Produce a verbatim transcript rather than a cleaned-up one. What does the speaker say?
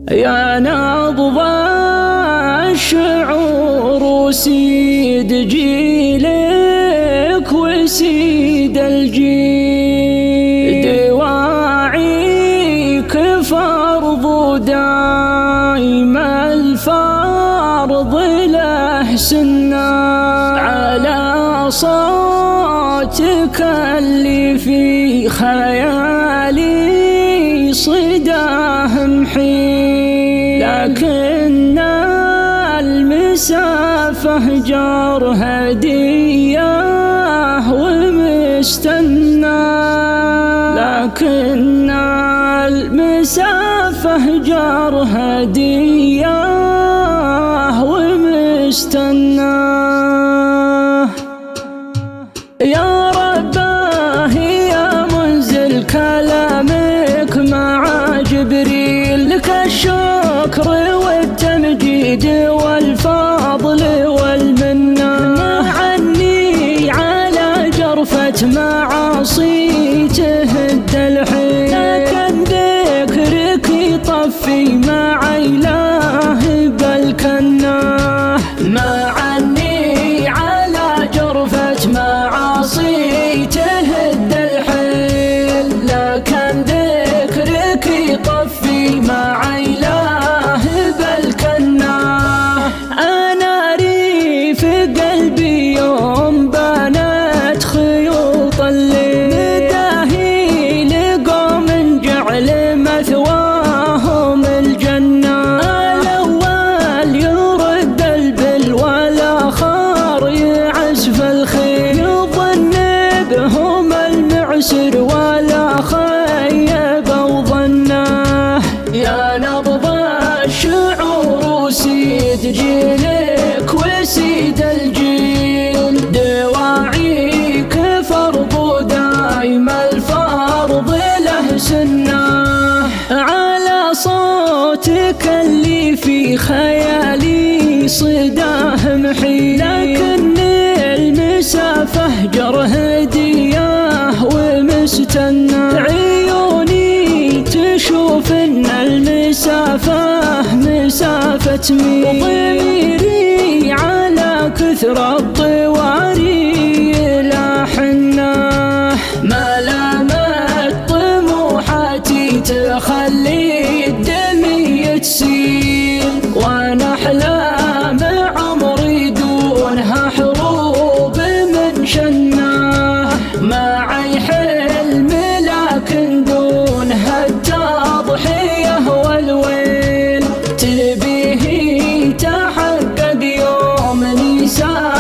يا نبض الشعور وسيد جيلك وسيد الجيل، دواعيك فرض دايم الفرض له سنة، على صوتك اللي في خيالي صداه محيل، لكن المسافة جار هدية ومستنى، لكن المسافة جار هدية ومستنى. يا رباه يا منزل كلامك مع جبريل، لك الشكر والتمجيد والفضل والمنة، عني على جرفة معاصي تهد الحيل، لكن ذكرك يطفي مع إله بالكنة، ما عني على جرفة معاصي تهد الحيل، لكن ذكرك يطفي مع إله بالكنة. أنا ريف قلبي يوم بانت خيوط الليل، مداهي لقوم جعل مثواهم الجنة، الأول يرد البل والآخر يعزف الخيل، يظن بهم المعسر ولا خيب وظنه. يا نبض الشعور وسيد جيلك وسيد الجيل، دواعيك فرض دايم الفرض له سنة، على صوتك اللي في خيالي صداه محيل، لكن المسافة جر هدية ومستنى، عيوني تشوف ان المسافة مسافة ميل، وضميري على كثر الطواري لاحنا، ما لامت طموحاتي تخلي الدمي تسيل، وانا احلام عمري دونها حروب من شنه، معي حلم لكن دونها التضحية والويل، تبيه تحقق يوم نساء